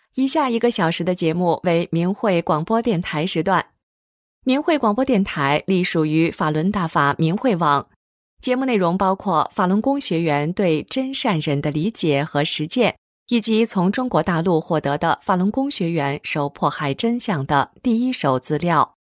以下1个小时的节目为明慧广播电台时段。明慧广播电台隶属于法轮大法明慧网，节目内容包括法轮功学员对真善忍的理解和实践，以及从中国大陆获得的法轮功学员受迫害真相的第一手资料。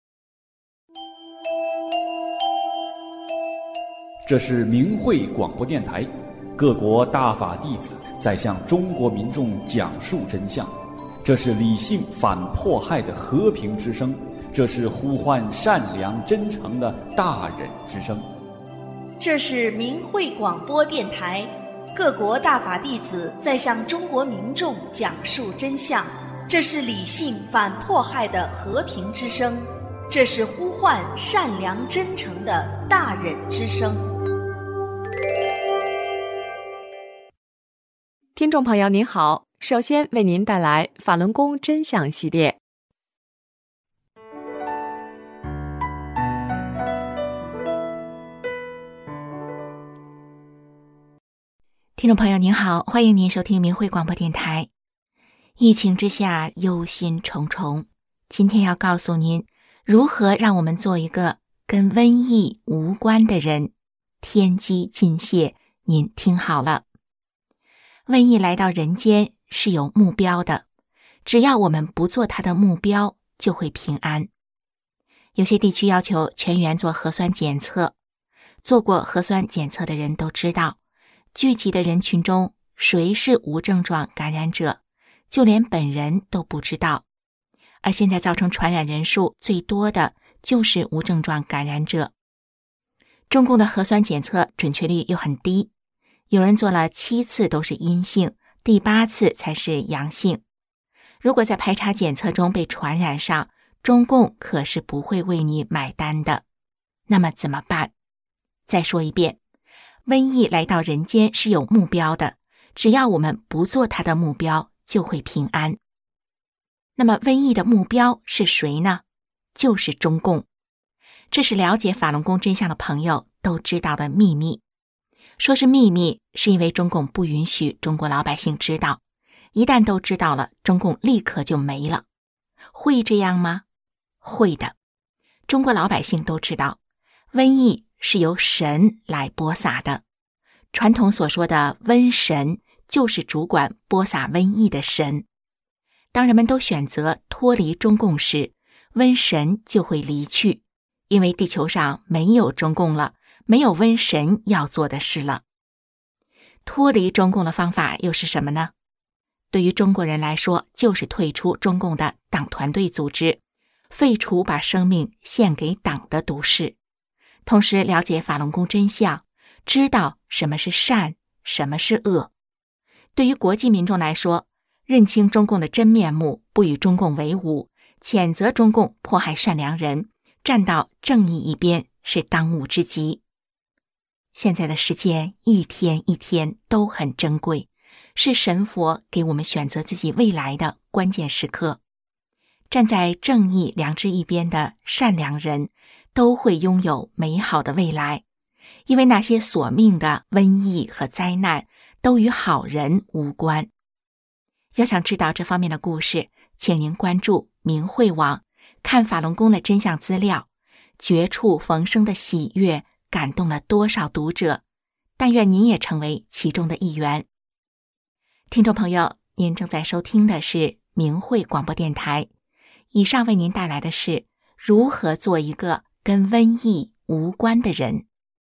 这是明慧广播电台，各国大法弟子在向中国民众讲述真相，这是理性反迫害的和平之声，这是呼唤善良真诚的大忍之声。 这是明慧广播电台，各国大法弟子在向中国民众讲述真相，这是理性反迫害的和平之声，这是呼唤善良真诚的大忍之声。 听众朋友您好，首先为您带来法轮功真相系列。 听众朋友您好，欢迎您收听明慧广播电台。疫情之下忧心忡忡，今天要告诉您如何让我们做一个跟瘟疫无关的人。天机尽泄，您听好了。瘟疫来到人间是有目标的，只要我们不做它的目标，就会平安。有些地区要求全员做核酸检测，做过核酸检测的人都知道，聚集的人群中谁是无症状感染者，就连本人都不知道。而现在造成传染人数最多的就是无症状感染者。中共的核酸检测准确率又很低，有人做了7次都是阴性，第8次才是阳性。如果在排查检测中被传染上，中共可是不会为你买单的。那么怎么办？再说一遍，瘟疫来到人间是有目标的，只要我们不做它的目标，就会平安。那么瘟疫的目标是谁呢？就是中共。这是了解法轮功真相的朋友都知道的秘密。说是秘密，是因为中共不允许中国老百姓知道，一旦都知道了，中共立刻就没了。会这样吗？会的。中国老百姓都知道，瘟疫是由神来播撒的。传统所说的瘟神，就是主管播撒瘟疫的神。当人们都选择脱离中共时，瘟神就会离去，因为地球上没有中共了，没有瘟神要做的事了。脱离中共的方法又是什么呢？对于中国人来说，就是退出中共的党团队组织，废除把生命献给党的毒誓，同时了解法轮功真相，知道什么是善，什么是恶。对于国际民众来说，认清中共的真面目，不与中共为伍，谴责中共迫害善良人，站到正义一边，是当务之急。现在的时间一天一天都很珍贵，是神佛给我们选择自己未来的关键时刻。站在正义良知一边的善良人都会拥有美好的未来，因为那些索命的瘟疫和灾难都与好人无关。要想知道这方面的故事，请您关注明慧网，看法轮功的真相资料，绝处逢生的喜悦感动了多少读者，但愿您也成为其中的一员。听众朋友，您正在收听的是明慧广播电台，以上为您带来的是如何做一个跟瘟疫无关的人。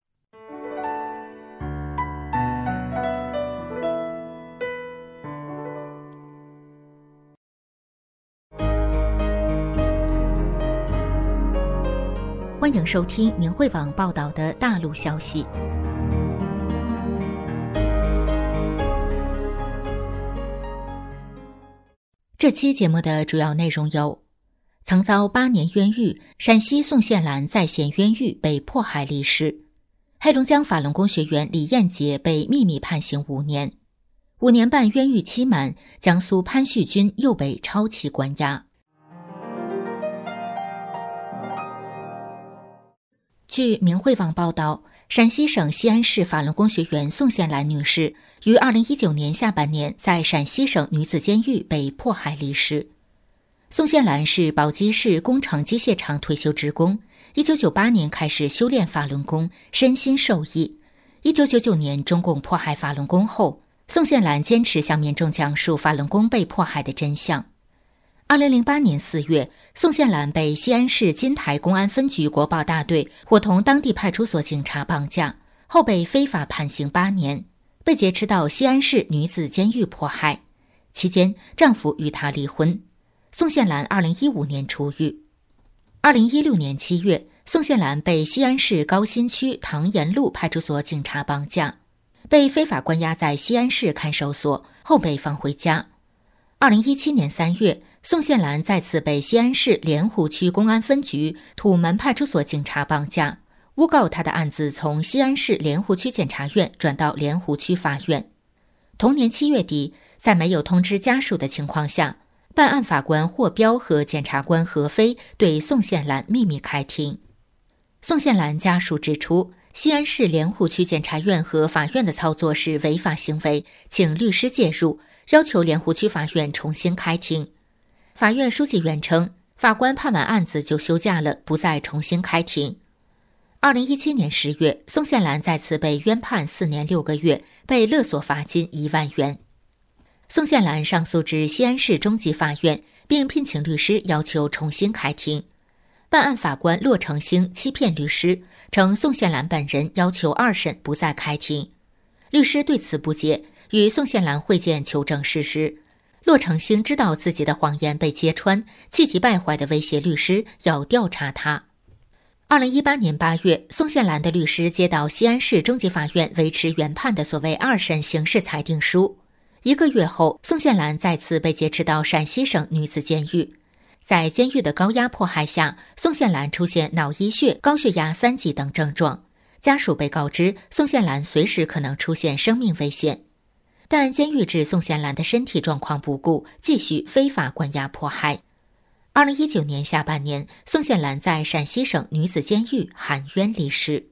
欢迎收听明慧网报道的大陆消息。这期节目的主要内容有：曾遭8年冤狱，陕西宋县兰再现冤狱被迫害历史；黑龙江法轮功学员李艳杰被秘密判刑5年；5年半冤狱期满，江苏潘旭军又被超期关押。据明慧网报道， 陕西省西安市法轮功学员宋宪兰女士于2019年下半年在陕西省女子监狱被迫害离世。宋宪兰是宝鸡市工程机械厂退休职工，1998年开始修炼法轮功，身心受益。1999年中共迫害法轮功后，宋宪兰坚持向民众讲述法轮功被迫害的真相。2008年4月，宋宪兰被西安市金台公安分局国保大队伙同当地派出所警察绑架，后被非法判刑8年，被劫持到西安市女子监狱迫害。期间，丈夫与她离婚。宋宪兰2015年出狱。2016年7月，宋宪兰被西安市高新区唐延路派出所警察绑架，被非法关押在西安市看守所，后被放回家。2017年3月，宋宪兰再次被西安市莲湖区公安分局土门派出所警察绑架，诬告他的案子从西安市莲湖区检察院转到莲湖区法院。同年7月底，在没有通知家属的情况下，办案法官霍彪和检察官何飞对宋宪兰秘密开庭。宋宪兰家属指出，西安市莲湖区检察院和法院的操作是违法行为，请律师介入，要求莲湖区法院重新开庭。法院书记员称，法官判完案子就休假了，不再重新开庭。2017年10月，宋宪兰再次被冤判4年6个月，被勒索罚金1万元。宋宪兰上诉至西安市中级法院，并聘请律师要求重新开庭。办案法官骆成兴欺骗律师，称宋宪兰本人要求2审不再开庭。律师对此不解，与宋宪兰会见求证事实。骆成兴知道自己的谎言被揭穿，气急败坏地威胁律师要调查他。2018年8月，宋宪兰的律师接到西安市中级法院维持原判的所谓2审刑事裁定书。1个月后，宋宪兰再次被劫持到陕西省女子监狱。在监狱的高压迫害下，宋宪兰出现脑溢血、高血压3级等症状。家属被告知，宋宪兰随时可能出现生命危险。但监狱置宋宪兰的身体状况不顾，继续非法关押迫害。2019年下半年，宋宪兰在陕西省女子监狱含冤离世。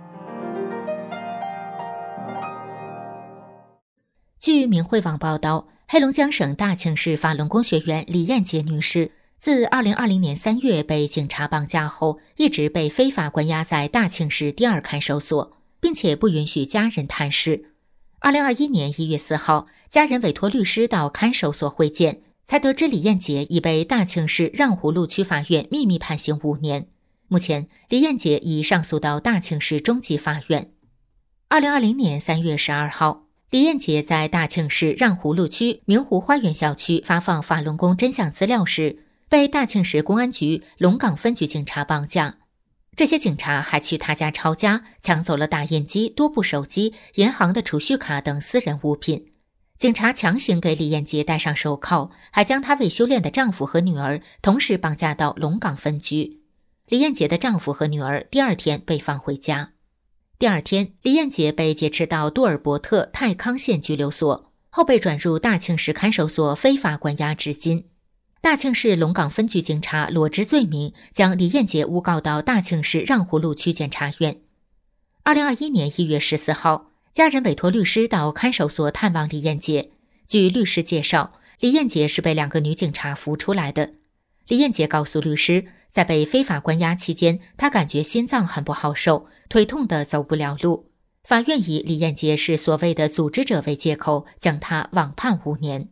据明慧网报道，黑龙江省大庆市法轮功学员李艳杰女士自2020年3月被警察绑架后，一直被非法关押在大庆市第2看守所，并且不允许家人探视。2021年1月4号，家人委托律师到看守所会见，才得知李艳杰已被大庆市让湖路区法院秘密判刑5年。目前，李艳杰已上诉到大庆市中级法院。2020年3月12号，李艳杰在大庆市让湖路区明湖花园小区发放法轮功真相资料时，被大庆市公安局龙岗分局警察绑架。这些警察还去他家抄家，抢走了打印机、多部手机、银行的储蓄卡等私人物品。警察强行给李艳杰戴上手铐，还将她未修炼的丈夫和女儿同时绑架到龙岗分局。李艳杰的丈夫和女儿第2天被放回家。第2天，李艳杰被劫持到杜尔伯特泰康县拘留所，后被转入大庆市看守所非法关押至今。大庆市龙岗分局警察裸知罪名，将李艳杰诬告到大庆市让湖路区检察院。2021年1月14号，家人委托律师到看守所探望李艳杰。据律师介绍，李艳杰是被2个女警察扶出来的。李艳杰告诉律师，在被非法关押期间，她感觉心脏很不好受，腿痛得走不了路。法院以李艳杰是所谓的组织者为借口，将她网判5年。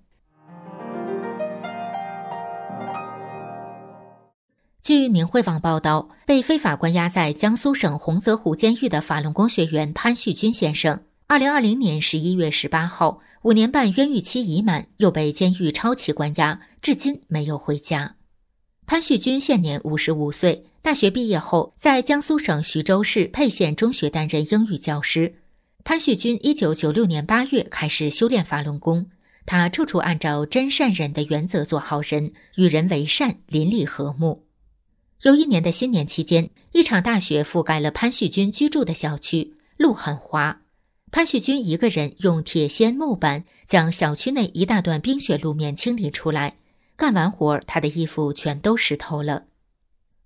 据明慧网报道，被非法关押在江苏省洪泽湖监狱的法轮功学员潘旭军先生，2020年11月18号，5年半冤狱期已满，又被监狱超期关押，至今没有回家。潘旭军现年55岁，大学毕业后在江苏省徐州市沛县中学担任英语教师。潘旭军1996年8月开始修炼法轮功，他处处按照真善忍的原则做好人，与人为善，邻里和睦。有一年的新年期间，一场大雪覆盖了潘旭军居住的小区，路很滑。潘旭军一个人用铁锨、木板将小区内一大段冰雪路面清理出来。干完活，他的衣服全都湿透了。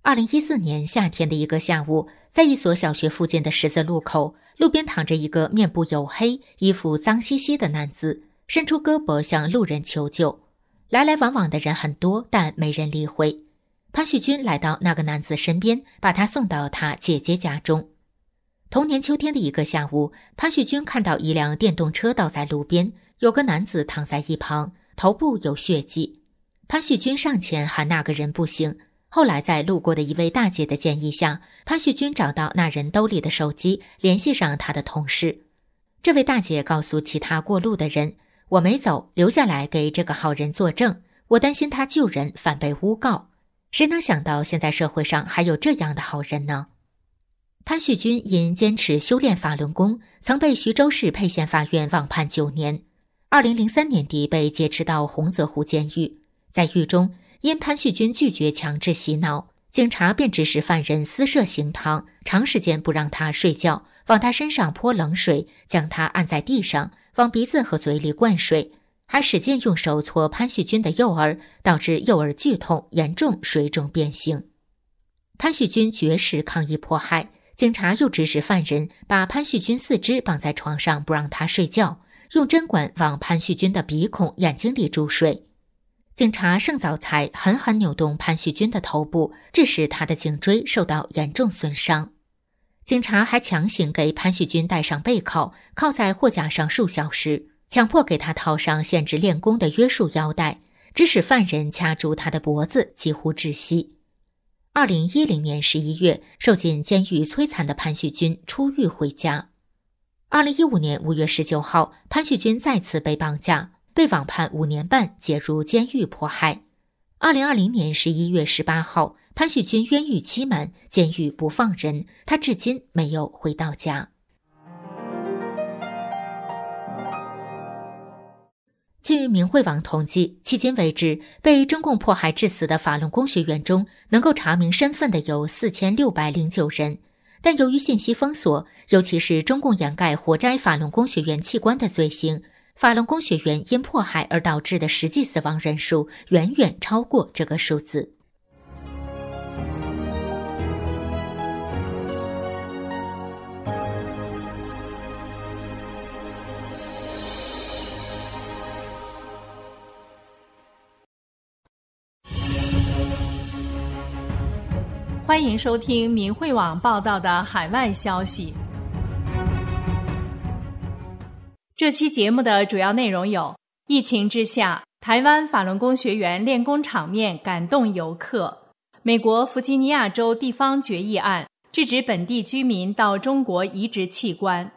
2014年夏天的一个下午，在一所小学附近的十字路口，路边躺着一个面部黝黑、衣服脏兮兮的男子，伸出胳膊向路人求救。来来往往的人很多，但没人理会。潘旭军来到那个男子身边，把他送到他姐姐家中。同年秋天的一个下午，潘旭军看到一辆电动车倒在路边，有个男子躺在一旁，头部有血迹。潘旭军上前喊那个人不醒，后来在路过的一位大姐的建议下，潘旭军找到那人兜里的手机，联系上他的同事。这位大姐告诉其他过路的人，我没走，留下来给这个好人作证，我担心他救人反被诬告。谁能想到现在社会上还有这样的好人呢？潘旭军因坚持修炼法轮功，曾被徐州市沛县法院网判9年。2003年底被劫持到洪泽湖监狱，在狱中，因潘旭军拒绝强制洗脑，警察便指使犯人私设刑堂，长时间不让他睡觉，往他身上泼冷水，将他按在地上，往鼻子和嘴里灌水，还使劲用手搓潘旭军的右耳，导致右耳剧痛，严重水肿变形。潘旭军绝食抗议迫害，警察又指使犯人把潘旭军四肢绑在床上，不让他睡觉，用针管往潘旭军的鼻孔、眼睛里注水。警察盛早才狠狠扭动潘旭军的头部，致使他的颈椎受到严重损伤。警察还强行给潘旭军戴上背铐，铐在货架上数小时，强迫给他套上限制练功的约束腰带，致使犯人掐住他的脖子，几乎窒息。2010年11月，受尽监狱摧残的潘旭军出狱回家。2015年5月19号，潘旭军再次被绑架，被网判5年半，解入监狱迫害。2020年11月18号，潘旭军冤狱期满，监狱不放人，他至今没有回到家。据明慧网统计，迄今为止，被中共迫害致死的法轮功学员中，能够查明身份的有4609人。但由于信息封锁，尤其是中共掩盖活摘法轮功学员器官的罪行，法轮功学员因迫害而导致的实际死亡人数远远超过这个数字。 欢迎收听明慧网报道的海外消息。这期节目的主要内容有：疫情之下，台湾法轮功学员练功场面感动游客；美国弗吉尼亚州地方决议案制止本地居民到中国移植器官。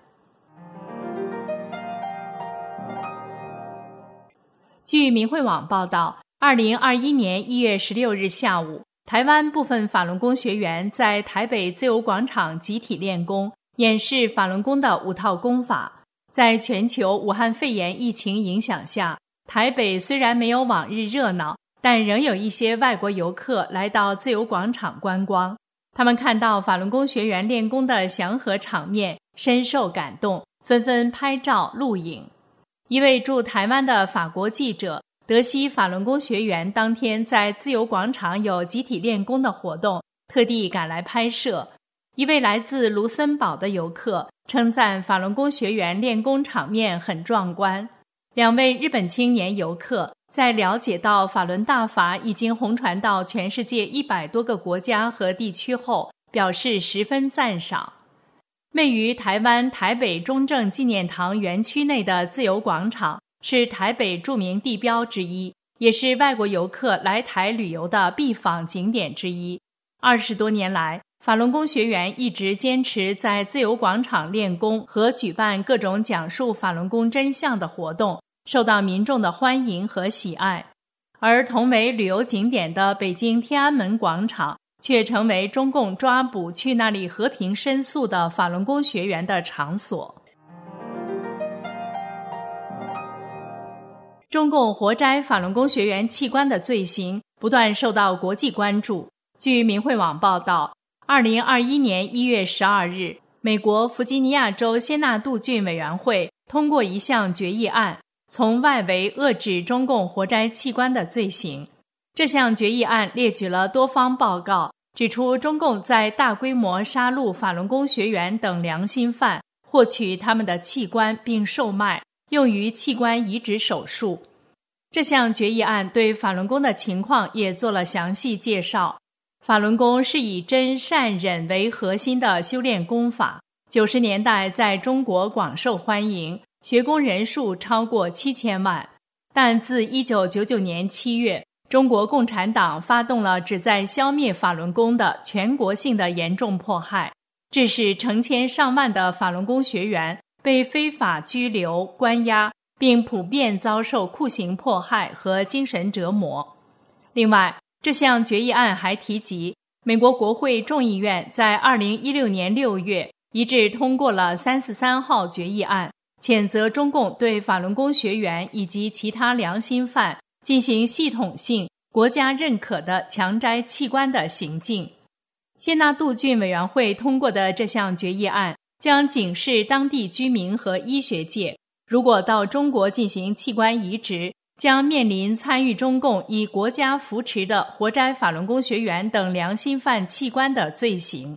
据明慧网报道，2021年1月16日下午，台湾部分法轮功学员在台北自由广场集体练功，演示法轮功的5套功法。在全球武汉肺炎疫情影响下，台北虽然没有往日热闹，但仍有一些外国游客来到自由广场观光。他们看到法轮功学员练功的祥和场面，深受感动，纷纷拍照录影。一位驻台湾的法国记者得悉法轮功学员当天在自由广场有集体练功的活动，特地赶来拍摄。一位来自卢森堡的游客称赞法轮功学员练功场面很壮观。2位日本青年游客在了解到法轮大法已经红传到全世界100多个国家和地区后，表示十分赞赏。位于台湾台北中正纪念堂园区内的自由广场是台北著名地标之一，也是外国游客来台旅游的必访景点之一。20多年来，法轮功学员一直坚持在自由广场练功和举办各种讲述法轮功真相的活动，受到民众的欢迎和喜爱。而同为旅游景点的北京天安门广场却成为中共抓捕去那里和平申诉的法轮功学员的场所。中共活摘法轮功学员器官的罪行不断受到国际关注。据明慧网报道，2021年1月12日，美国弗吉尼亚州先纳杜郡委员会通过一项决议案，从外围遏制中共活摘器官的罪行。这项决议案列举了多方报告， 指出中共在大规模杀戮法轮功学员等良心犯，获取他们的器官并售卖，用于器官移植手术。这项决议案对法轮功的情况也做了详细介绍。法轮功是以真善忍为核心的修炼功法，90年代在中国广受欢迎，学功人数超过7000万。但自1999年7月，中国共产党发动了旨在消灭法轮功的全国性的严重迫害，致使成千上万的法轮功学员被非法拘留、关押，并普遍遭受酷刑迫害和精神折磨。另外，这项决议案还提及，美国国会众议院在2016年6月一致通过了343号决议案，谴责中共对法轮功学员以及其他良心犯进行系统性、国家认可的强摘器官的行径。谢纳杜郡委员会通过的这项决议案将警示当地居民和医学界，如果到中国进行器官移植，将面临参与中共以国家扶持的活摘法轮功学员等良心犯器官的罪行。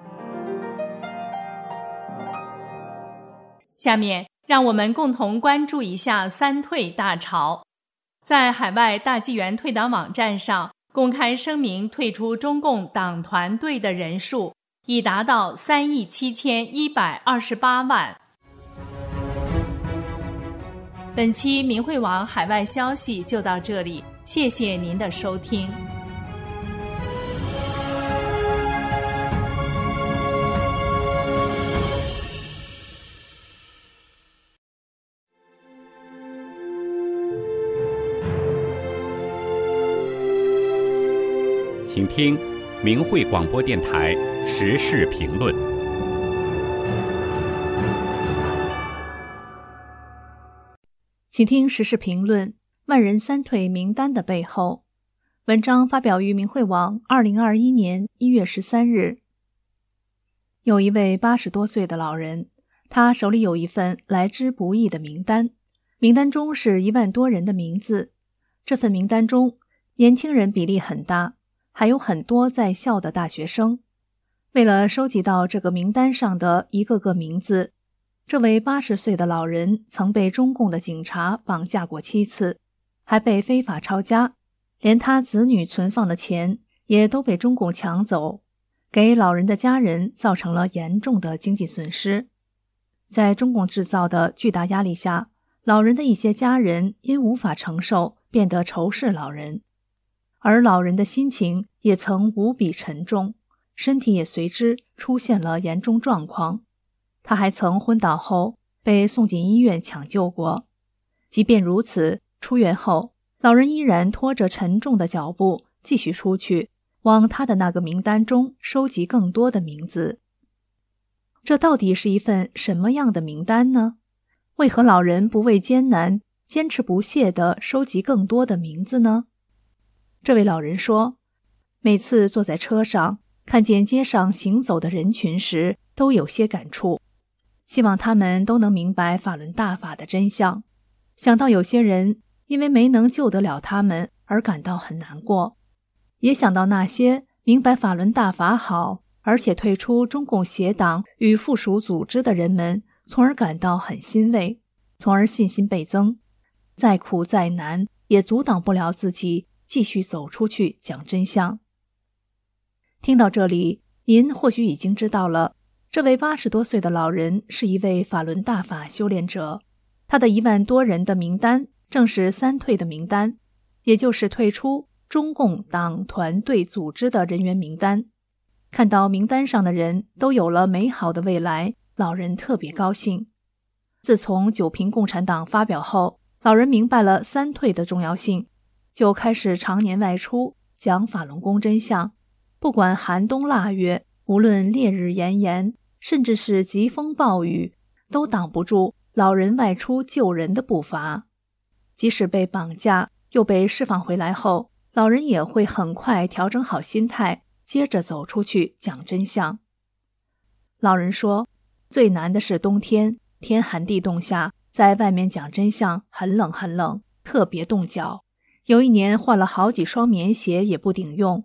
下面让我们共同关注一下三退大潮。在海外大纪元退党网站上公开声明退出中共党团队的人数已达到37128万。本期明慧网海外消息就到这里，谢谢您的收听。 请听明慧广播电台时事评论。 请听时事评论：万人三退名单的背后。文章发表于明慧网2021年1月13日。有一位80多岁的老人，他手里有一份来之不易的名单，名单中是1万多人的名字。这份名单中，年轻人比例很大，还有很多在校的大学生。为了收集到这个名单上的一个个名字，这位80岁的老人曾被中共的警察绑架过7次，还被非法抄家，连他子女存放的钱也都被中共抢走，给老人的家人造成了严重的经济损失。在中共制造的巨大压力下，老人的一些家人因无法承受，变得仇视老人，而老人的心情也曾无比沉重，身体也随之出现了严重状况。他还曾昏倒后被送进医院抢救过。即便如此，出院后，老人依然拖着沉重的脚步继续出去，往他的那个名单中收集更多的名字。这到底是一份什么样的名单呢？为何老人不畏艰难，坚持不懈地收集更多的名字呢？这位老人说，每次坐在车上，看见街上行走的人群时，都有些感触。希望他们都能明白法轮大法的真相。想到有些人因为没能救得了他们而感到很难过，也想到那些明白法轮大法好，而且退出中共邪党与附属组织的人们，从而感到很欣慰，从而信心倍增。再苦再难，也阻挡不了自己继续走出去讲真相。听到这里，您或许已经知道了，这位80多岁的老人是一位法轮大法修炼者，他的1万多人的名单正是三退的名单，也就是退出中共党团队组织的人员名单。看到名单上的人都有了美好的未来，老人特别高兴。自从九平共产党发表后，老人明白了三退的重要性，就开始常年外出讲法轮功真相。不管寒冬腊月，无论烈日炎炎，甚至是疾风暴雨，都挡不住老人外出救人的步伐。即使被绑架又被释放回来后，老人也会很快调整好心态，接着走出去讲真相。老人说，最难的是冬天，天寒地冻下，在外面讲真相很冷很冷，特别冻脚。有一年换了好几双棉鞋也不顶用，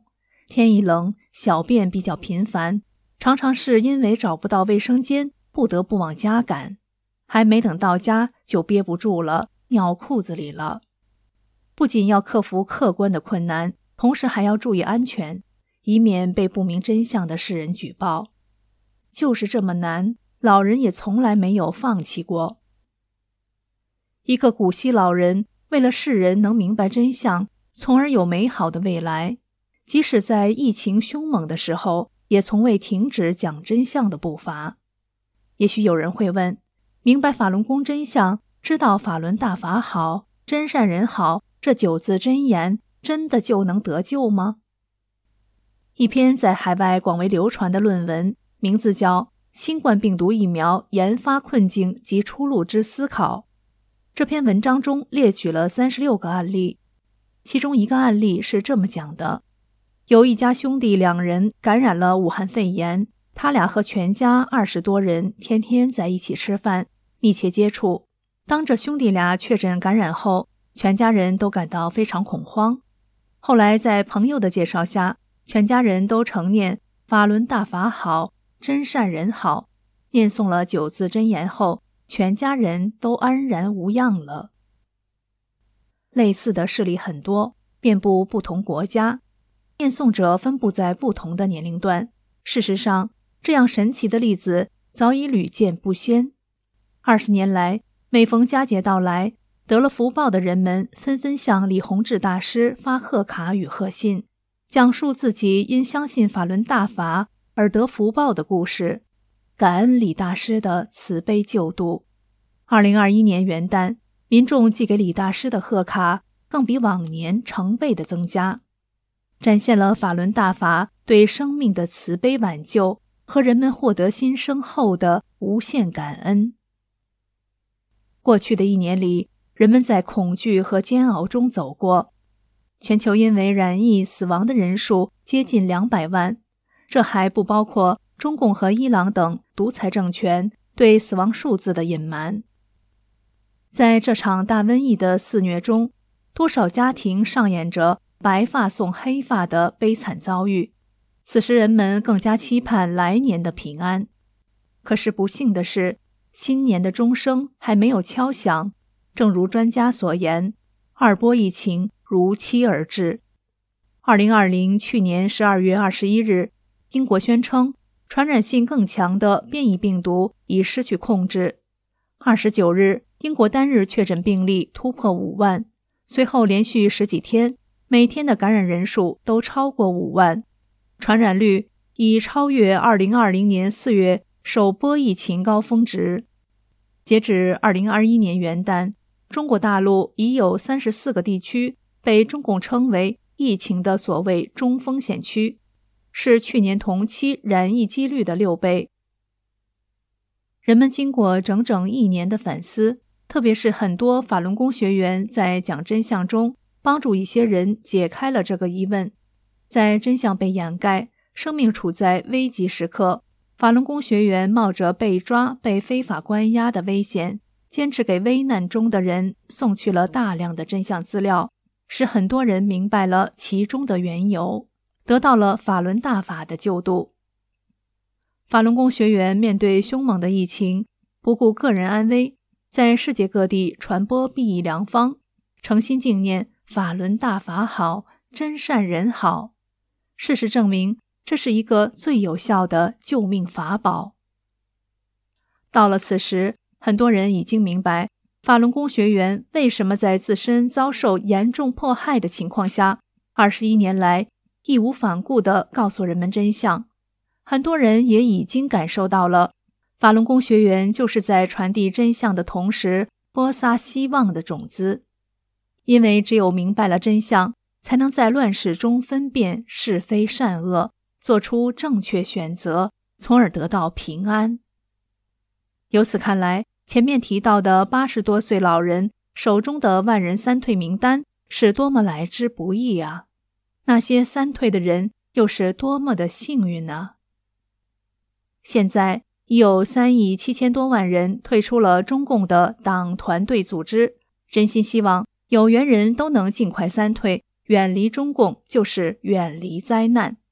天一冷，小便比较频繁，常常是因为找不到卫生间，不得不往家赶，还没等到家就憋不住了，尿裤子里了。不仅要克服客观的困难，同时还要注意安全，以免被不明真相的世人举报。就是这么难，老人也从来没有放弃过。一个古稀老人为了世人能明白真相，从而有美好的未来，即使在疫情凶猛的时候，也从未停止讲真相的步伐。也许有人会问，明白法轮功真相，知道法轮大法好，真善人好，这9字真言真的就能得救吗？一篇在海外广为流传的论文，名字叫《新冠病毒疫苗研发困境及出路之思考》。这篇文章中列举了36个案例，其中一个案例是这么讲的：有一家兄弟2人感染了武汉肺炎，他俩和全家20多人天天在一起吃饭，密切接触。当这兄弟俩确诊感染后，全家人都感到非常恐慌。后来在朋友的介绍下，全家人都承念法轮大法好，真善人好，念诵了9字真言后，全家人都安然无恙了。类似的事例很多，遍布不同国家，念诵者分布在不同的年龄段。事实上，这样神奇的例子早已屡见不鲜。20年来，每逢佳节到来，得了福报的人们纷纷向李洪志大师发贺卡与贺信，讲述自己因相信法轮大法而得福报的故事，感恩李大师的慈悲救度。2021年元旦，民众寄给李大师的贺卡更比往年成倍的增加，展现了法轮大法对生命的慈悲挽救和人们获得新生后的无限感恩。过去的1年里，人们在恐惧和煎熬中走过，全球因为染疫死亡的人数接近200万，这还不包括中共和伊朗等独裁政权对死亡数字的隐瞒。在这场大瘟疫的肆虐中，多少家庭上演着白发送黑发的悲惨遭遇，此时人们更加期盼来年的平安。可是不幸的是，新年的钟声还没有敲响，正如专家所言，2波疫情如期而至。2020去年12月21日，英国宣称传染性更强的变异病毒已失去控制。29日，英国单日确诊病例突破5万，随后连续10几天，每天的感染人数都超过5万，传染率已超越2020年4月首波疫情高峰值。截至2021年元旦，中国大陆已有34个地区被中共称为疫情的所谓中风险区，是去年同期染疫几率的6倍。人们经过整整1年的反思，特别是很多法轮功学员在讲真相中帮助一些人解开了这个疑问。在真相被掩盖，生命处在危急时刻，法轮功学员冒着被抓、被非法关押的危险，坚持给危难中的人送去了大量的真相资料，使很多人明白了其中的缘由，得到了法轮大法的救度。法轮功学员面对凶猛的疫情，不顾个人安危，在世界各地传播避疫良方，诚心敬念法轮大法好，真善人好。事实证明，这是一个最有效的救命法宝。到了此时，很多人已经明白法轮功学员为什么在自身遭受严重迫害的情况下，21年来义无反顾地告诉人们真相。很多人也已经感受到了，法轮功学员就是在传递真相的同时播撒希望的种子。因为只有明白了真相，才能在乱世中分辨是非善恶，做出正确选择，从而得到平安。由此看来，前面提到的80多岁老人手中的万人三退名单是多么来之不易啊！那些三退的人又是多么的幸运呢？现在已有3亿7千多万人退出了中共的党团队组织，真心希望有缘人都能尽快三退，远离中共就是远离灾难。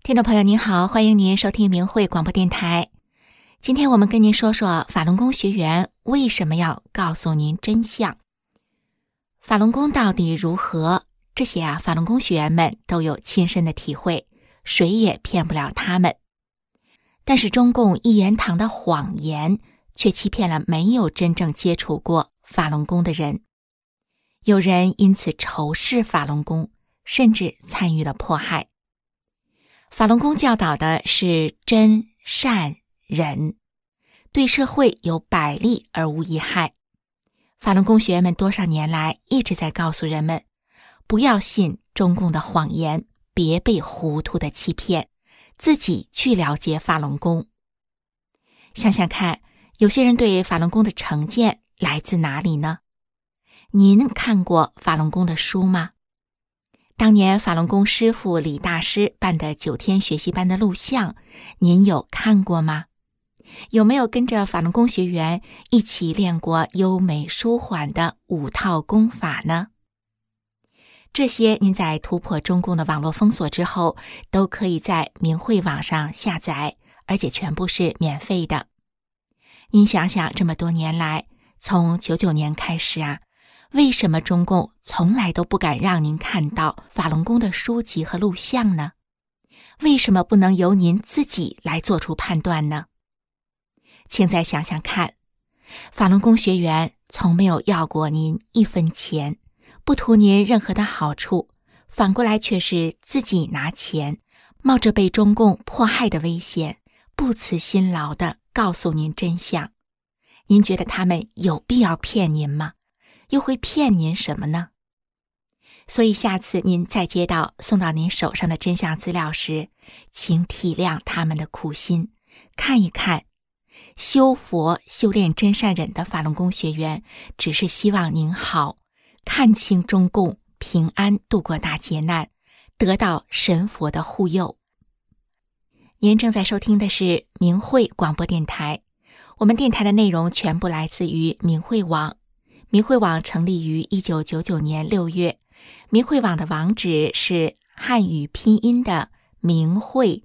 听众朋友您好，欢迎您收听明慧广播电台。今天我们跟您说说法轮功学员为什么要告诉您真相。法轮功到底如何？这些法轮功学员们都有亲身的体会，谁也骗不了他们。但是中共一言堂的谎言却欺骗了没有真正接触过法轮功的人。有人因此仇视法轮功，甚至参与了迫害。法轮功教导的是真善忍，对社会有百利而无一害。法轮功学员们多少年来一直在告诉人们，不要信中共的谎言，别被糊涂的欺骗，自己去了解法轮功。想想看，有些人对法轮功的成见来自哪里呢？您看过法轮功的书吗？当年法轮功师父李大师办的9天学习班的录像，您有看过吗？有没有跟着法轮功学员一起练过优美舒缓的5套功法呢？这些您在突破中共的网络封锁之后，都可以在明慧网上下载，而且全部是免费的。您想想，这么多年来，从99年开始为什么中共从来都不敢让您看到法轮功的书籍和录像呢？为什么不能由您自己来做出判断呢？请再想想看，法轮功学员从没有要过您1分钱，不图您任何的好处，反过来却是自己拿钱，冒着被中共迫害的危险，不辞辛劳地告诉您真相。您觉得他们有必要骗您吗？又会骗您什么呢？所以下次您再接到送到您手上的真相资料时，请体谅他们的苦心，看一看修佛修炼真善忍的法轮功学员只是希望您好，看清中共，平安度过大劫难，得到神佛的护佑。您正在收听的是明慧广播电台，我们电台的内容全部来自于明慧网。明慧网成立于1999年6月，明慧网的网址是汉语拼音的明慧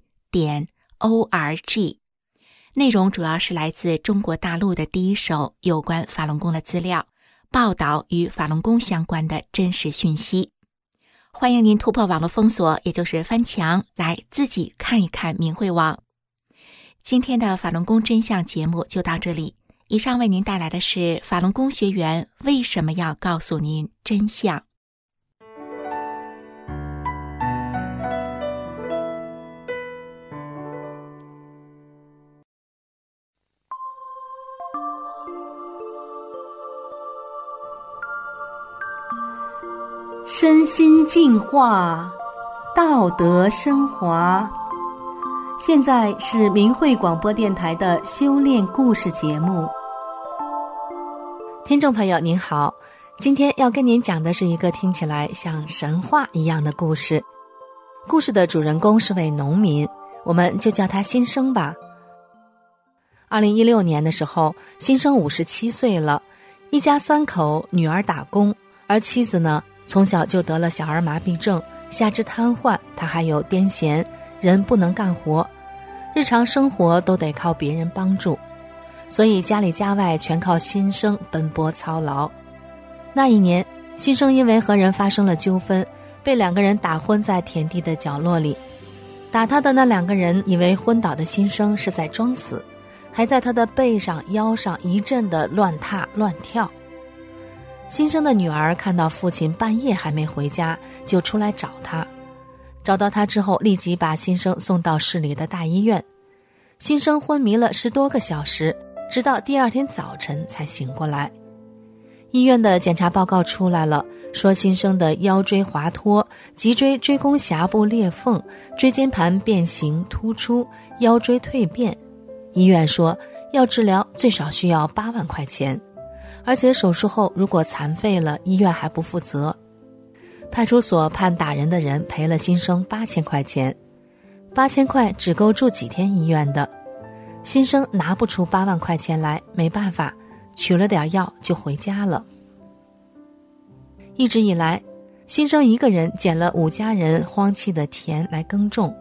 .org， 内容主要是来自中国大陆的第一手有关法轮功的资料，报道与法轮功相关的真实讯息。欢迎您突破网络封锁，也就是翻墙，来自己看一看明慧网。今天的法轮功真相节目就到这里。以上为您带来的是法轮功学员为什么要告诉您真相。 身心净化，道德升华。现在是明慧广播电台的修炼故事节目。 听众朋友您好，今天要跟您讲的是一个听起来像神话一样的故事。故事的主人公是位农民，我们就叫他新生吧。2016年的时候，新生57岁了，一家3口，女儿打工，而妻子呢，从小就得了小儿麻痹症，下肢瘫痪，他还有癫痫，人不能干活，日常生活都得靠别人帮助，所以家里家外全靠新生奔波操劳。那一年，新生因为和人发生了纠纷，被2个人打昏在田地的角落里。打他的那2个人以为昏倒的新生是在装死，还在他的背上腰上一阵的乱踏乱跳。新生的女儿看到父亲半夜还没回家，就出来找他。找到他之后，立即把新生送到市里的大医院。新生昏迷了10多个小时，直到第2天早晨才醒过来。医院的检查报告出来了，说新生的腰椎滑脱，脊椎椎弓峡部裂缝，椎间盘变形突出，腰椎蜕变。医院说要治疗最少需要8万块钱，而且手术后如果残废了，医院还不负责。派出所判打人的人赔了新生8000块钱，8000块只够住几天医院的。新生拿不出8万块钱来，没办法，取了点药就回家了。一直以来，新生一个人捡了5家人荒弃的田来耕种，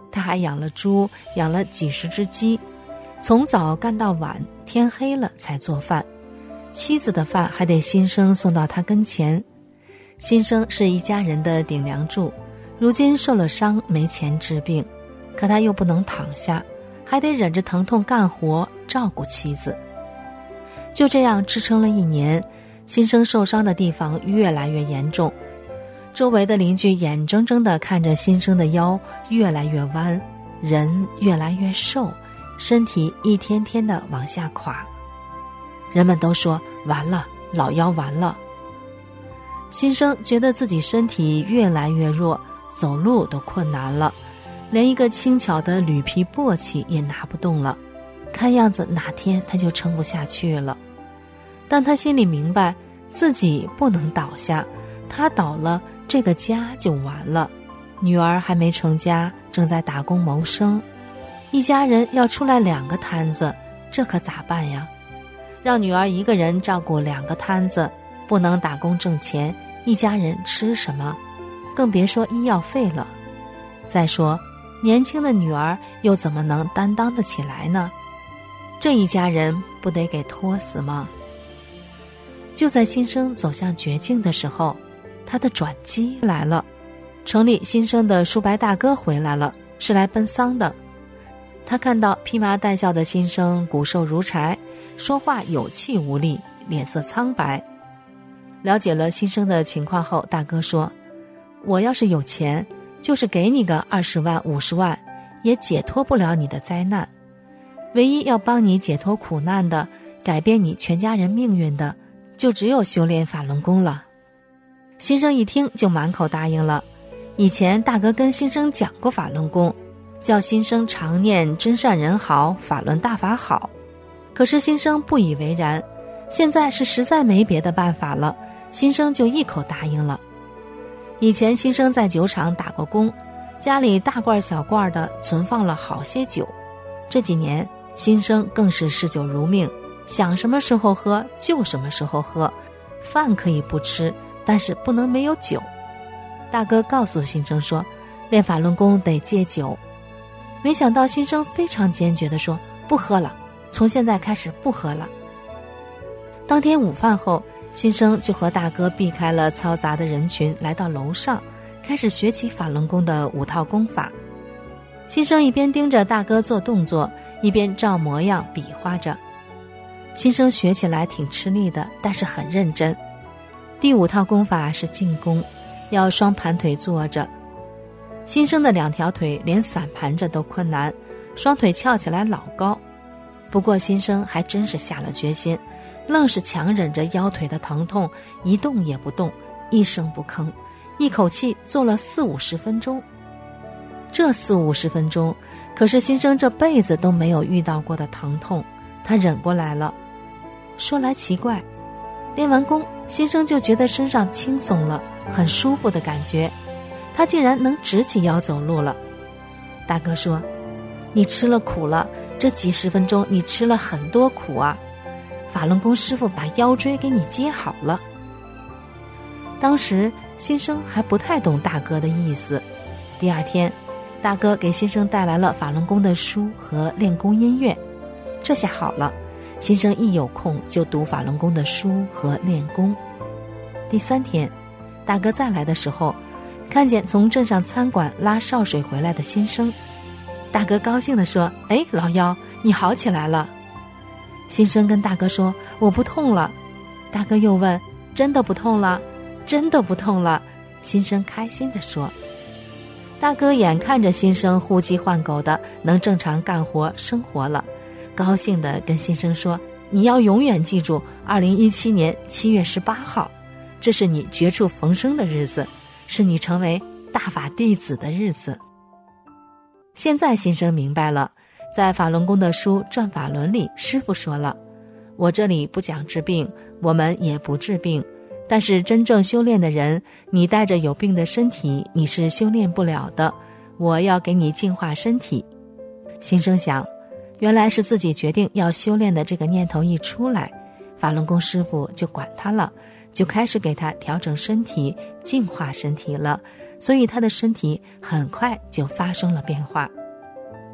他还养了猪，养了几十只鸡，从早干到晚，天黑了才做饭。妻子的饭还得新生送到他跟前。新生是一家人的顶梁柱，如今受了伤，没钱治病，可他又不能躺下，还得忍着疼痛干活，照顾妻子。就这样支撑了1年，新生受伤的地方越来越严重，周围的邻居眼睁睁地看着新生的腰越来越弯，人越来越瘦，身体一天天地往下垮。人们都说完了，老幺完了。新生觉得自己身体越来越弱，走路都困难了，连一个轻巧的铝皮簸箕也拿不动了，看样子哪天他就撑不下去了。但他心里明白自己不能倒下，他倒了，这个家就完了。女儿还没成家，正在打工谋生，一家人要出来2个摊子，这可咋办呀？让女儿一个人照顾2个摊子，不能打工挣钱，一家人吃什么？更别说医药费了。再说年轻的女儿又怎么能担当得起来呢？这一家人不得给拖死吗？就在新生走向绝境的时候，他的转机来了。城里新生的叔伯大哥回来了，是来奔丧的。他看到披麻戴孝的新生骨瘦如柴，说话有气无力，脸色苍白。了解了新生的情况后，大哥说，我要是有钱，就是给你个20万50万，也解脱不了你的灾难。唯一要帮你解脱苦难的，改变你全家人命运的，就只有修炼法轮功了。新生一听就满口答应了。以前大哥跟新生讲过法轮功，叫新生常念真善人好，法轮大法好。可是新生不以为然，现在是实在没别的办法了，新生就一口答应了。以前新生在酒厂打过工，家里大罐小罐的存放了好些酒。这几年新生更是嗜酒如命，想什么时候喝就什么时候喝，饭可以不吃，但是不能没有酒。大哥告诉新生说，练法轮功得戒酒。没想到新生非常坚决地说，不喝了，从现在开始不喝了。当天午饭后，新生就和大哥避开了嘈杂的人群，来到楼上，开始学起法轮功的5套功法。新生一边盯着大哥做动作，一边照模样比划着。新生学起来挺吃力的，但是很认真。第5套功法是静功，要双盘腿坐着。新生的2条腿连散盘着都困难，双腿翘起来老高。不过新生还真是下了决心，愣是强忍着腰腿的疼痛，一动也不动，一声不吭，一口气做了40-50分钟。这40-50分钟可是新生这辈子都没有遇到过的疼痛，他忍过来了。说来奇怪，练完功，新生就觉得身上轻松了，很舒服的感觉，他竟然能直起腰走路了。大哥说，你吃了苦了，这几十分钟你吃了很多苦啊，法轮功师傅把腰椎给你接好了。当时新生还不太懂大哥的意思。第2天，大哥给新生带来了法轮功的书和练功音乐，这下好了，新生一有空就读法轮功的书和练功。第3天，大哥再来的时候，看见从镇上餐馆拉烧水回来的新生，大哥高兴地说，哎，老幺，你好起来了。新生跟大哥说，我不痛了。大哥又问，真的不痛了？真的不痛了。新生开心地说。大哥眼看着新生呼鸡唤狗的能正常干活生活了，高兴地跟新生说，你要永远记住2017年7月18号，这是你绝处逢生的日子，是你成为大法弟子的日子。现在新生明白了，在法轮功的书《转法轮》里，师父说了，我这里不讲治病，我们也不治病，但是真正修炼的人，你带着有病的身体，你是修炼不了的，我要给你净化身体。新生想，原来是自己决定要修炼的这个念头一出来，法轮功师父就管他了，就开始给他调整身体，净化身体了，所以他的身体很快就发生了变化。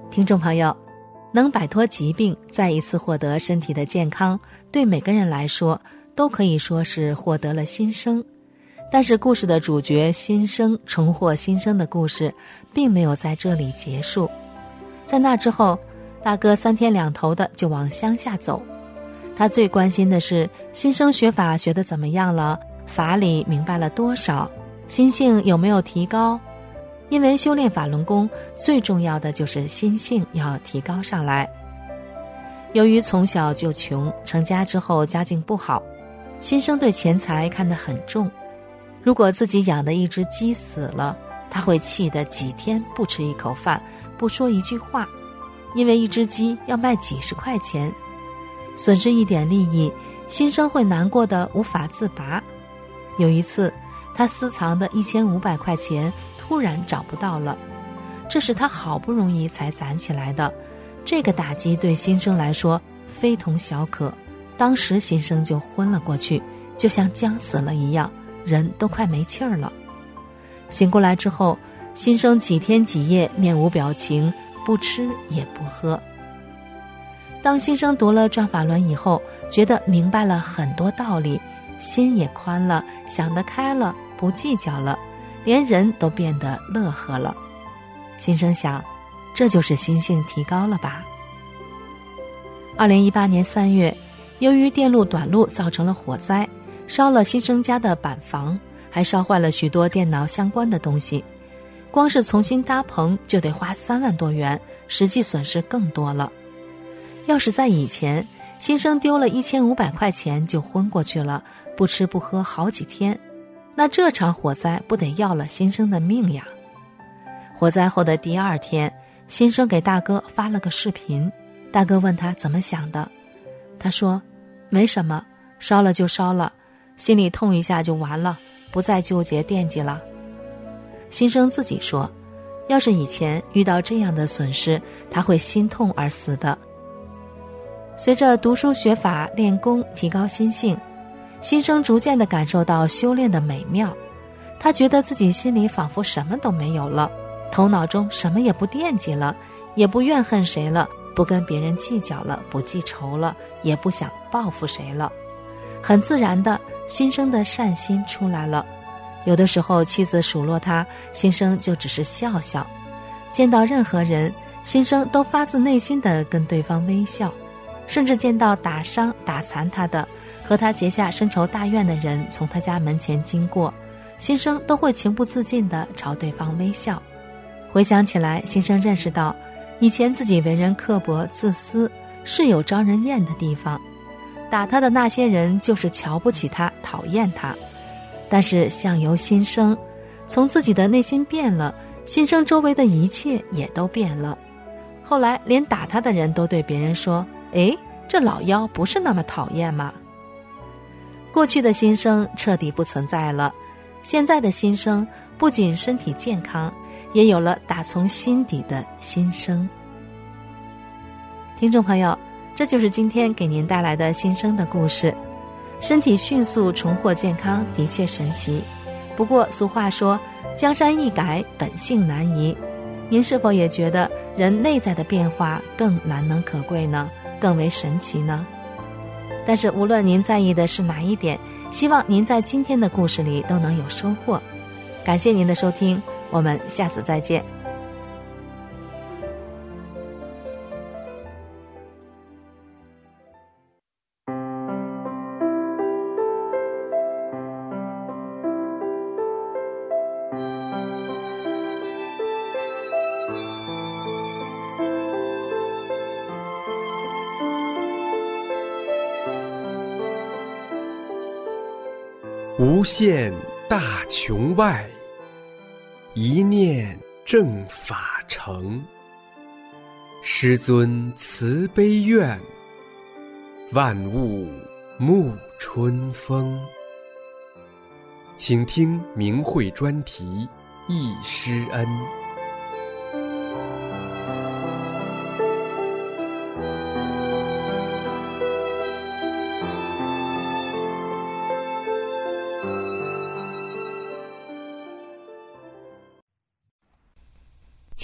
听众朋友，能摆脱疾病，再一次获得身体的健康，对每个人来说都可以说是获得了新生。但是故事的主角新生重获新生的故事并没有在这里结束。在那之后，大哥3天2头的就往乡下走，他最关心的是新生学法学得怎么样了，法理明白了多少，心性有没有提高。因为修炼法轮功最重要的就是心性要提高上来。由于从小就穷，成家之后家境不好，新生对钱财看得很重。如果自己养的一只鸡死了，他会气得几天不吃一口饭，不说一句话，因为一只鸡要卖几十块钱，损失一点利益，新生会难过得无法自拔。有一次，他私藏的1500块钱突然找不到了，这是他好不容易才攒起来的。这个打击对新生来说非同小可，当时新生就昏了过去，就像将死了一样，人都快没气儿了。醒过来之后，新生几天几夜面无表情，不吃也不喝。当新生读了转法轮以后，觉得明白了很多道理，心也宽了，想得开了，不计较了，连人都变得乐呵了。新生想，这就是心性提高了吧。2018年3月，由于电路短路造成了火灾，烧了新生家的板房，还烧坏了许多电脑相关的东西，光是重新搭棚就得花3万多元，实际损失更多了。要是在以前，新生丢了1500块钱就昏过去了，不吃不喝好几天，那这场火灾不得要了新生的命呀。火灾后的第2天，新生给大哥发了个视频，大哥问他怎么想的，他说没什么，烧了就烧了，心里痛一下就完了，不再纠结惦记了。新生自己说，要是以前遇到这样的损失，他会心痛而死的。随着读书学法练功提高心性，新生逐渐地感受到修炼的美妙，他觉得自己心里仿佛什么都没有了，头脑中什么也不惦记了，也不怨恨谁了，不跟别人计较了，不记仇了，也不想报复谁了。很自然的，新生的善心出来了。有的时候妻子数落他，新生就只是笑笑。见到任何人，新生都发自内心地跟对方微笑，甚至见到打伤打残他的，和他结下深仇大怨的人从他家门前经过，新生都会情不自禁地朝对方微笑。回想起来，新生认识到以前自己为人刻薄自私，是有招人厌的地方，打他的那些人就是瞧不起他，讨厌他。但是相由心生，从自己的内心变了，新生周围的一切也都变了。后来连打他的人都对别人说，诶，这老妖不是那么讨厌吗？过去的新生彻底不存在了，现在的新生不仅身体健康，也有了打从心底的新生。听众朋友，这就是今天给您带来的新生的故事。身体迅速重获健康的确神奇，不过俗话说，江山易改，本性难移。您是否也觉得人内在的变化更难能可贵呢？更为神奇呢？但是无论您在意的是哪一点，希望您在今天的故事里都能有收获。感谢您的收听，我们下次再见。 无限大穹外，一念正法成。师尊慈悲愿，万物沐春风。请听明慧专题忆师恩。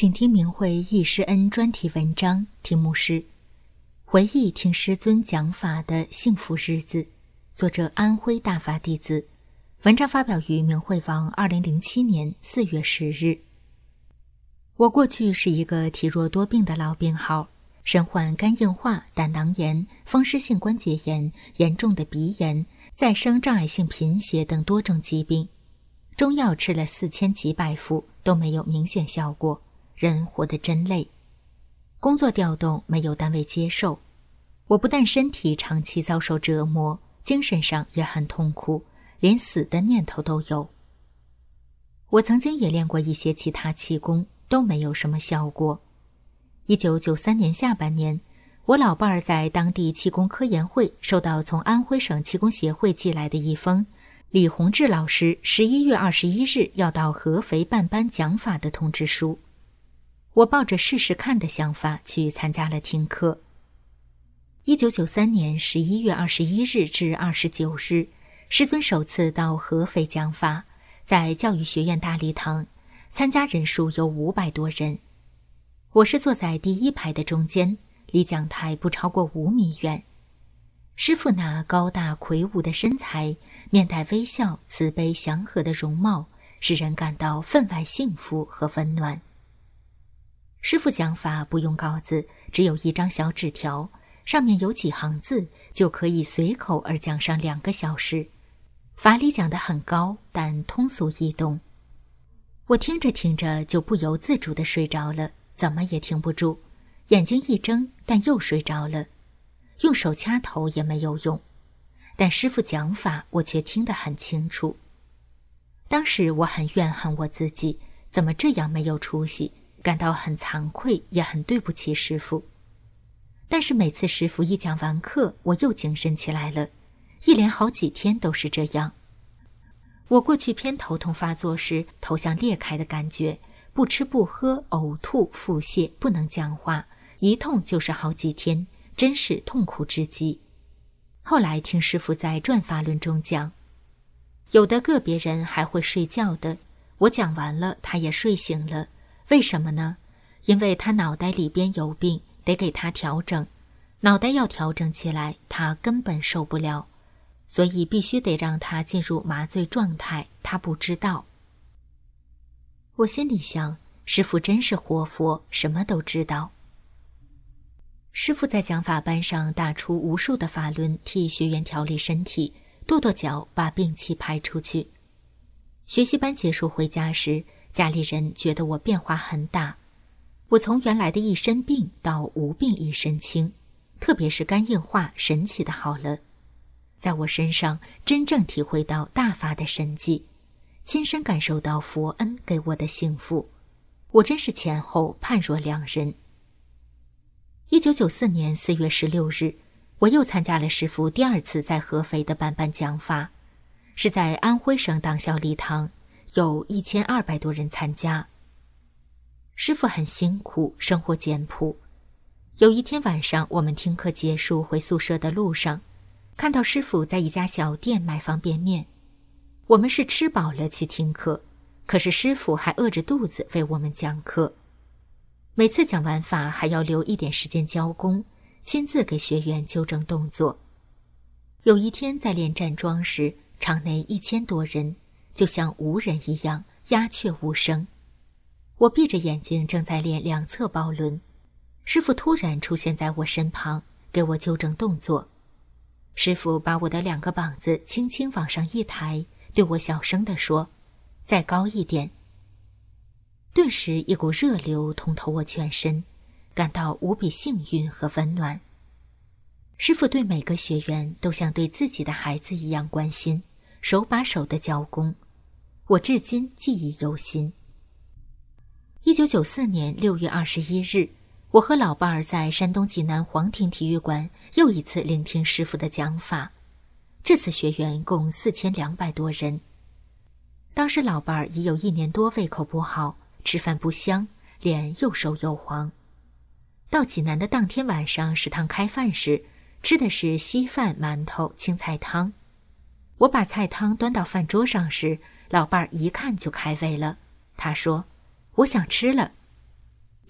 请听明慧忆师恩专题文章，题目是《回忆听师尊讲法的幸福日子》，作者安徽大法弟子。文章发表于明慧网2007年4月10日。我过去是一个体弱多病的老病号，身患肝硬化、胆囊炎、风湿性关节炎、严重的鼻炎、再生障碍性贫血等多种疾病，中药吃了4000几百副都没有明显效果，人活得真累。工作调动没有单位接受，我不但身体长期遭受折磨，精神上也很痛苦，连死的念头都有。我曾经也练过一些其他气功，都没有什么效果。1993年下半年，我老伴儿在当地气功科研会收到从安徽省气功协会寄来的一封李洪志老师11月21日要到合肥办班讲法的通知书。我抱着试试看的想法去参加了听课。1993年11月21日至29日，师尊首次到合肥讲法，在教育学院大礼堂，参加人数有500多人。我是坐在第一排的中间，离讲台不超过5米远。师父那高大魁梧的身材，面带微笑、慈悲祥和的容貌，使人感到分外幸福和温暖。师父讲法不用稿子，只有一张小纸条，上面有几行字，就可以随口而讲上2个小时。法理讲得很高，但通俗易懂。我听着听着就不由自主地睡着了，怎么也停不住，眼睛一睁，但又睡着了。用手掐头也没有用，但师父讲法我却听得很清楚。当时我很怨恨我自己，怎么这样没有出息，感到很惭愧，也很对不起师父。但是每次师父一讲完课，我又精神起来了，一连好几天都是这样。我过去偏头痛发作时，头像裂开的感觉，不吃不喝，呕吐腹泻，不能讲话，一痛就是好几天，真是痛苦至极。后来听师父在转法轮中讲，有的个别人还会睡觉的，我讲完了他也睡醒了。为什么呢？因为他脑袋里边有病，得给他调整，脑袋要调整起来，他根本受不了，所以必须得让他进入麻醉状态，他不知道。我心里想，师父真是活佛，什么都知道。师父在讲法班上打出无数的法轮，替学员调理身体，跺跺脚，把病气排出去。学习班结束回家时，家里人觉得我变化很大，我从原来的一身病到无病一身轻，特别是肝硬化神奇的好了。在我身上真正体会到大法的神迹，亲身感受到佛恩给我的幸福，我真是前后判若两人。1994年4月16日，我又参加了师父第2次在合肥的办班讲法，是在安徽省党校礼堂，有1200多人参加。师父很辛苦，生活简朴。有一天晚上，我们听课结束回宿舍的路上，看到师父在一家小店买方便面。我们是吃饱了去听课，可是师父还饿着肚子为我们讲课。每次讲完法还要留一点时间教功，亲自给学员纠正动作。有一天在练站桩时，场内1000多人，就像无人一样，鸦雀无声。我闭着眼睛正在练2侧抱轮，师父突然出现在我身旁，给我纠正动作。师父把我的2个膀子轻轻往上一抬，对我小声地说：“再高一点。”顿时一股热流通透我全身，感到无比幸运和温暖。师父对每个学员都像对自己的孩子一样关心，手把手的教功，我至今记忆犹新。1994年6月21日，我和老伴儿在山东济南黄庭体育馆又一次聆听师父的讲法，这次学员共4200多人。当时老伴儿已有1年多胃口不好，吃饭不香，脸又瘦又黄。到济南的当天晚上，食堂开饭时，吃的是稀饭、馒头、青菜汤。我把菜汤端到饭桌上时，老伴儿一看就开胃了，他说：“我想吃了。”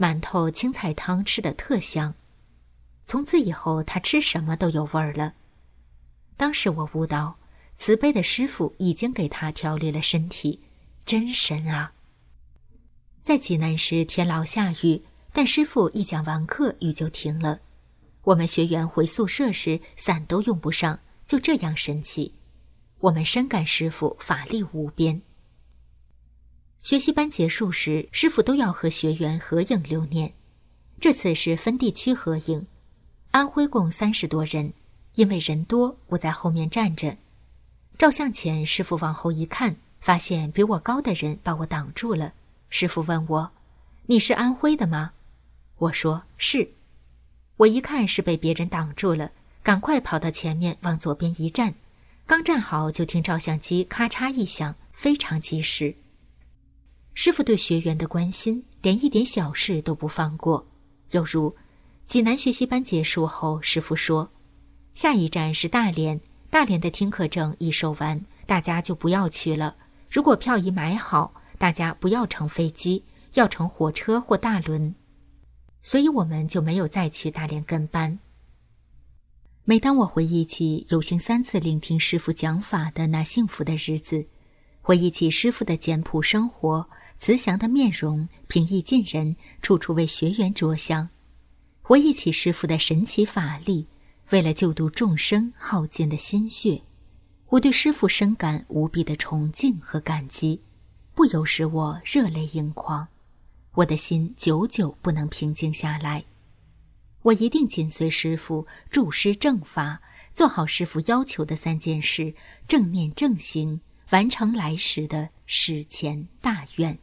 馒头、青菜汤吃得特香。从此以后，他吃什么都有味儿了。当时我悟到，慈悲的师父已经给他调理了身体，真神啊！在济南时天老下雨，但师父一讲完课，雨就停了。我们学员回宿舍时，伞都用不上，就这样神奇。我们深感师父法力无边。学习班结束时，师父都要和学员合影留念。这次是分地区合影，安徽共30多人，因为人多，我在后面站着。照相前，师父往后一看，发现比我高的人把我挡住了。师父问我：“你是安徽的吗？”我说：“是。”我一看是被别人挡住了，赶快跑到前面往左边一站。刚站好，就听照相机咔嚓一响，非常及时。师父对学员的关心，连一点小事都不放过。又如，济南学习班结束后，师父说：“下一站是大连，大连的听课证已售完，大家就不要去了。如果票已买好，大家不要乘飞机，要乘火车或大轮。”所以我们就没有再去大连跟班。每当我回忆起有幸3次聆听师父讲法的那幸福的日子，回忆起师父的简朴生活、慈祥的面容、平易近人，处处为学员着想，回忆起师父的神奇法力，为了救度众生耗尽了心血，我对师父深感无比的崇敬和感激，不由使我热泪盈眶。我的心久久不能平静下来。我一定紧随师父，助师正法，做好师父要求的3件事，正念正行，完成来时的史前大愿。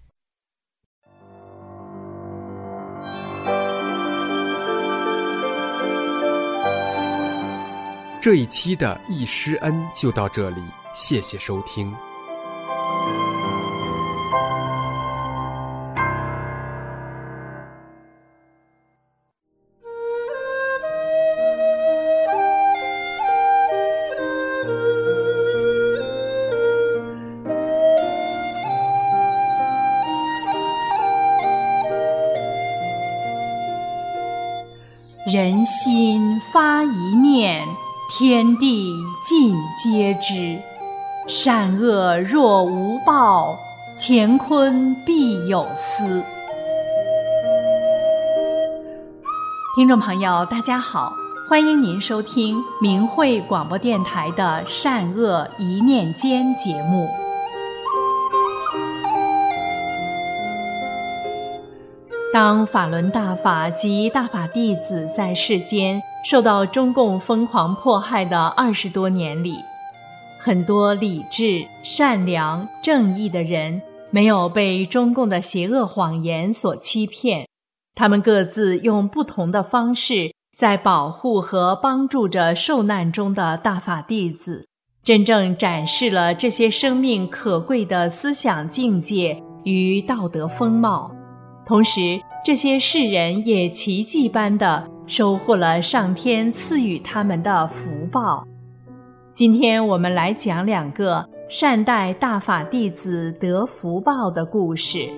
这一期的忆师恩就到这里，谢谢收听。 人心发一念，天地尽皆知。善恶若无报，乾坤必有司。听众朋友，大家好，欢迎您收听明慧广播电台的善恶一念间节目。当法轮大法及大法弟子在世间受到中共疯狂迫害的20多年里，很多理智、善良、正义的人没有被中共的邪恶谎言所欺骗，他们各自用不同的方式在保护和帮助着受难中的大法弟子，真正展示了这些生命可贵的思想境界与道德风貌。同时，这些世人也奇迹般地收获了上天赐予他们的福报。今天我们来讲2个善待大法弟子得福报的故事。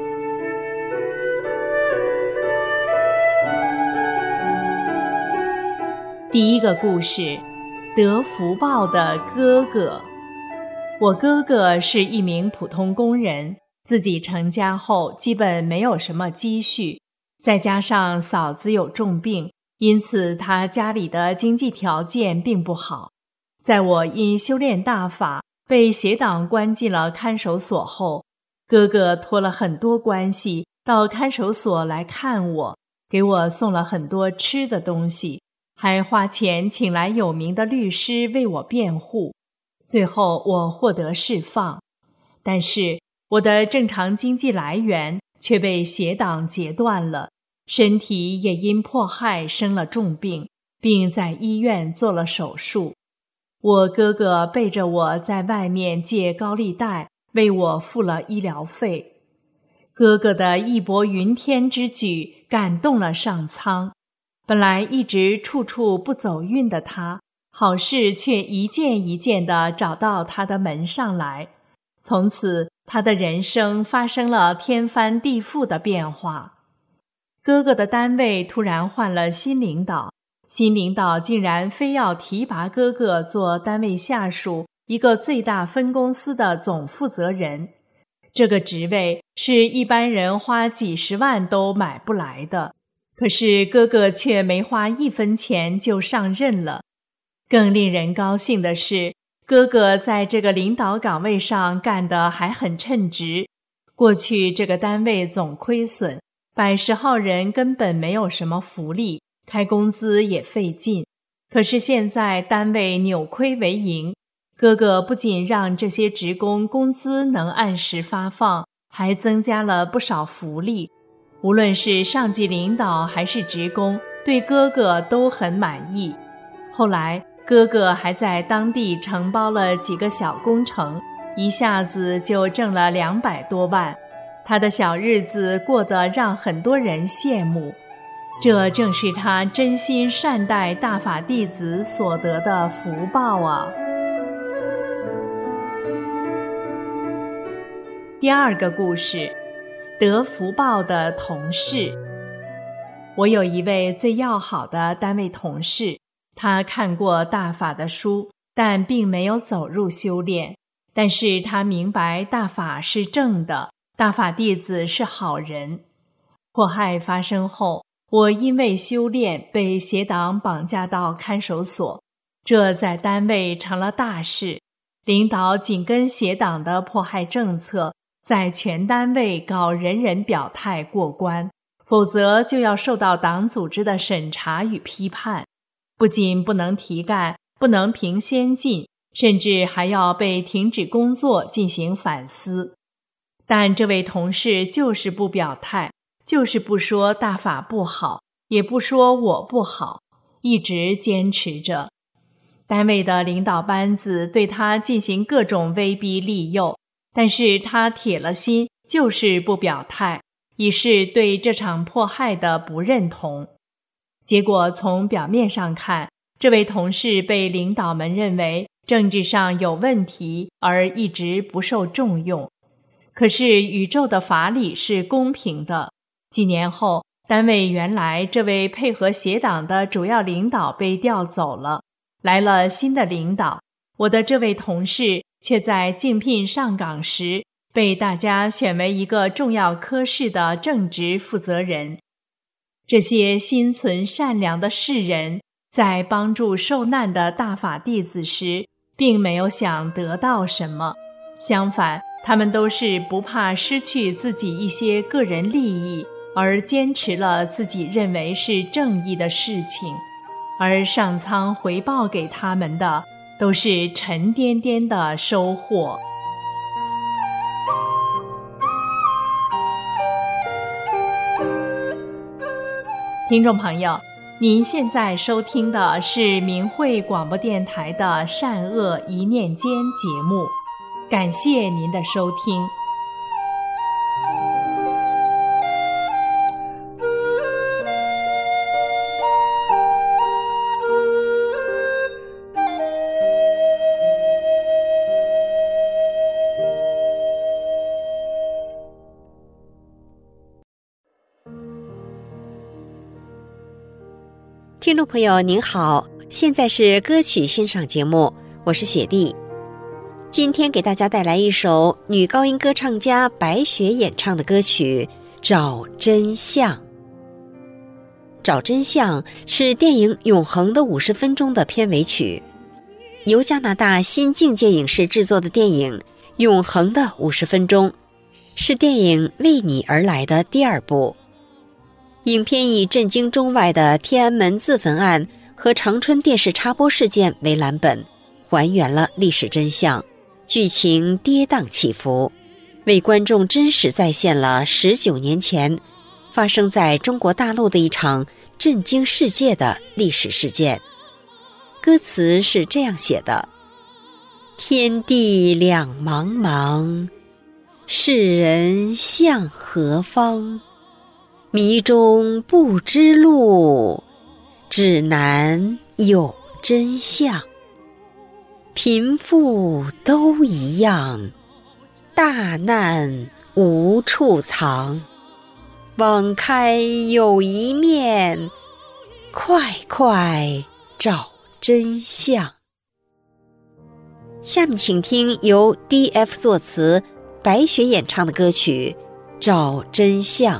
第一个故事，得福报的哥哥。我哥哥是一名普通工人，自己成家后基本没有什么积蓄，再加上嫂子有重病，因此他家里的经济条件并不好。在我因修炼大法被邪党关进了看守所后，哥哥托了很多关系到看守所来看我，给我送了很多吃的东西，还花钱请来有名的律师为我辩护。最后我获得释放，但是我的正常经济来源却被邪党截断了，身体也因迫害生了重病，并在医院做了手术。我哥哥背着我在外面借高利贷，为我付了医疗费。哥哥的义薄云天之举感动了上苍，本来一直处处不走运的他，好事却一件一件地找到他的门上来。从此他的人生发生了天翻地覆的变化。 哥哥的单位突然换了新领导，新领导竟然非要提拔哥哥做单位下属一个最大分公司的总负责人。这个职位是一般人花几十万都买不来的，可是哥哥却没花1分钱就上任了。更令人高兴的是，哥哥在这个领导岗位上干得还很称职。过去这个单位总亏损，100号人根本没有什么福利，开工资也费劲。可是现在单位扭亏为盈，哥哥不仅让这些职工工资能按时发放，还增加了不少福利。无论是上级领导还是职工，对哥哥都很满意。后来哥哥还在当地承包了几个小工程，一下子就挣了200多万。他的小日子过得让很多人羡慕，这正是他真心善待大法弟子所得的福报啊。第2个故事，得福报的同事。我有一位最要好的单位同事，他看过大法的书，但并没有走入修炼。但是他明白大法是正的，大法弟子是好人。迫害发生后，我因为修炼被邪党绑架到看守所，这在单位成了大事。领导紧跟邪党的迫害政策，在全单位搞人人表态过关，否则就要受到党组织的审查与批判。不仅不能提干，不能评先进，甚至还要被停止工作进行反思。但这位同事就是不表态，就是不说大法不好，也不说我不好，一直坚持着。单位的领导班子对他进行各种威逼利诱，但是他铁了心，就是不表态，以示对这场迫害的不认同。结果从表面上看，这位同事被领导们认为政治上有问题，而一直不受重用。可是宇宙的法理是公平的，几年后，单位原来这位配合邪党的主要领导被调走了，来了新的领导，我的这位同事却在竞聘上岗时被大家选为一个重要科室的正职负责人。这些心存善良的世人，在帮助受难的大法弟子时，并没有想得到什么，相反，他们都是不怕失去自己一些个人利益，而坚持了自己认为是正义的事情，而上苍回报给他们的，都是沉甸甸的收获。听众朋友，您现在收听的是明慧广播电台的善恶一念间节目，感谢您的收听。 听众朋友您好，现在是歌曲欣赏节目，我是雪莉。今天给大家带来一首女高音歌唱家白雪演唱的歌曲《找真相》。找真相是电影《永恒的50分钟》的片尾曲，由加拿大新境界影视制作的电影《永恒的50分钟》，是电影《为你而来》的第2部。影片以震惊中外的天安门自焚案和长春电视插播事件为蓝本，还原了历史真相，剧情跌宕起伏，为观众真实再现了19年前发生在中国大陆的一场震惊世界的历史事件。歌词是这样写的：天地两茫茫，世人向何方？迷中不知路，指南有真相。贫富都一样，大难无处藏。 网开有一面，快快找真相。下面请听由 DF 作词，白雪演唱的歌曲《找真相》。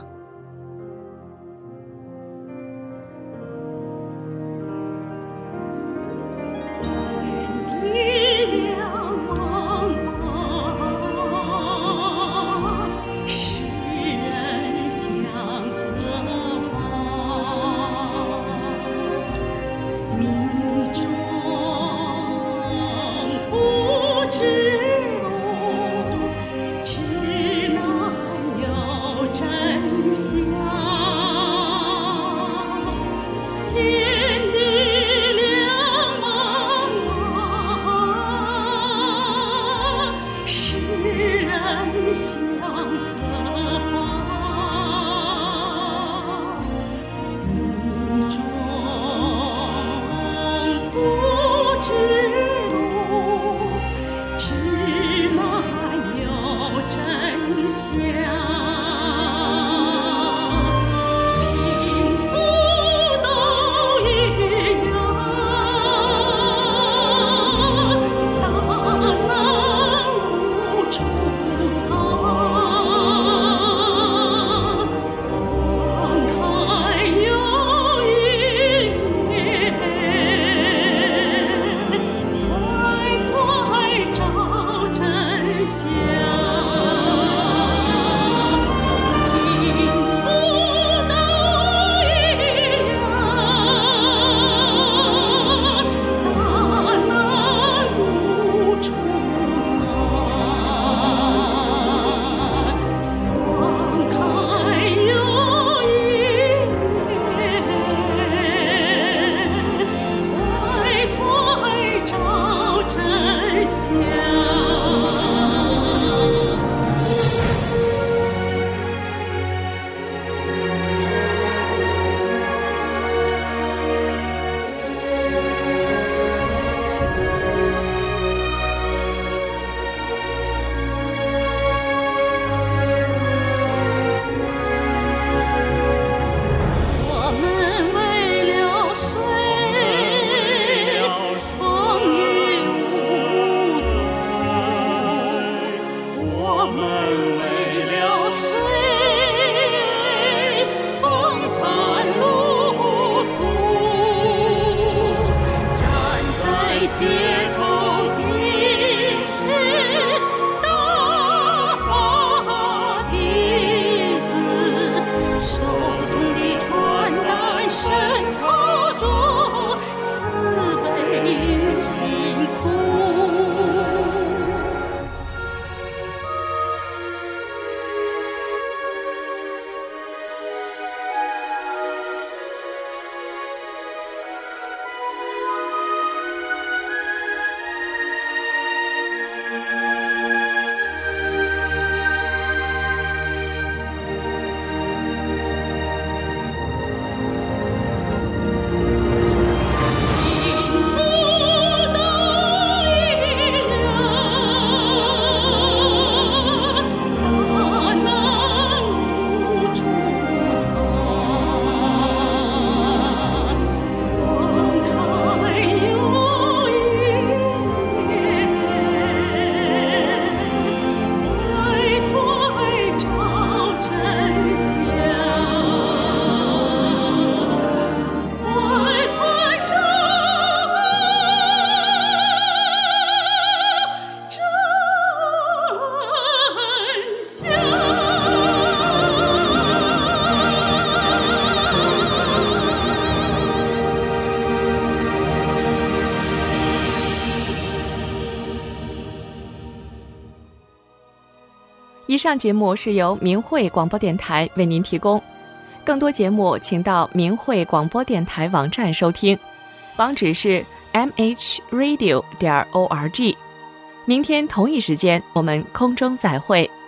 以上节目是由明慧广播电台为您提供，更多节目请到明慧广播电台网站收听，网址是 mhradio.org。明天同一时间我们空中再会。